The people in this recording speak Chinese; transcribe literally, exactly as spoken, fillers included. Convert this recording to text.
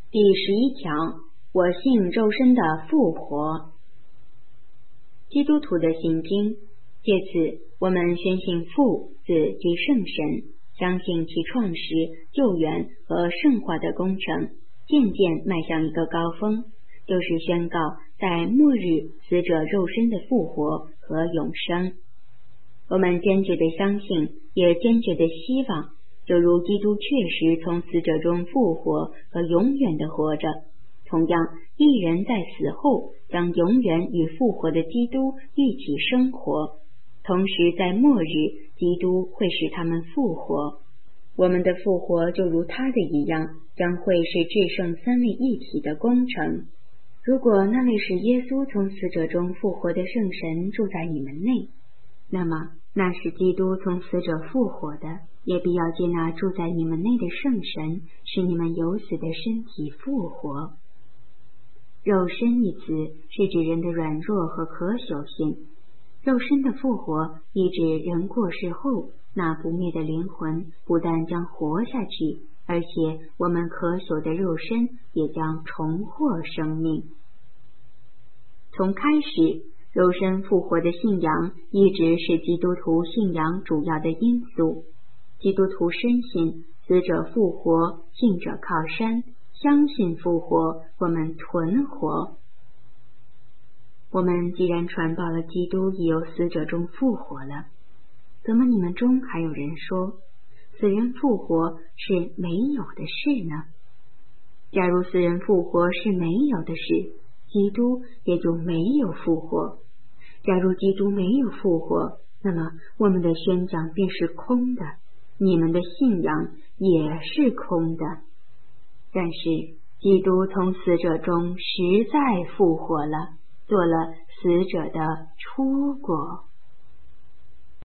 第十一条，我信肉身的复活。基督徒的信经，借此我们宣信父、子及圣神，相信其创始、救援和圣化的工程渐渐迈向一个高峰，就是宣告在末日死者肉身的复活和永生。我们坚决地相信，也坚决地希望，就如基督确实从死者中复活和永远地活着，同样一人在死后将永远与复活的基督一起生活，同时在末日基督会使他们复活。我们的复活就如他的一样，将会是至圣三位一体的工程。如果那位使耶稣从死者中复活的圣神住在你们内，那么那使基督从死者复活的，也必要接纳住在你们内的圣神，使你们有死的身体复活。肉身一词是指人的软弱和可朽性，肉身的复活意指人过世后，那不灭的灵魂不但将活下去，而且我们可朽的肉身也将重获生命。从开始，肉身复活的信仰一直是基督徒信仰主要的因素。基督徒深信死者复活，信者靠山，相信复活，我们存活。我们既然传报了基督已由死者中复活了，怎么你们中还有人说死人复活是没有的事呢？假如死人复活是没有的事，基督也就没有复活。假如基督没有复活，那么我们的宣讲便是空的，你们的信仰也是空的。但是基督从死者中实在复活了，做了死者的出国。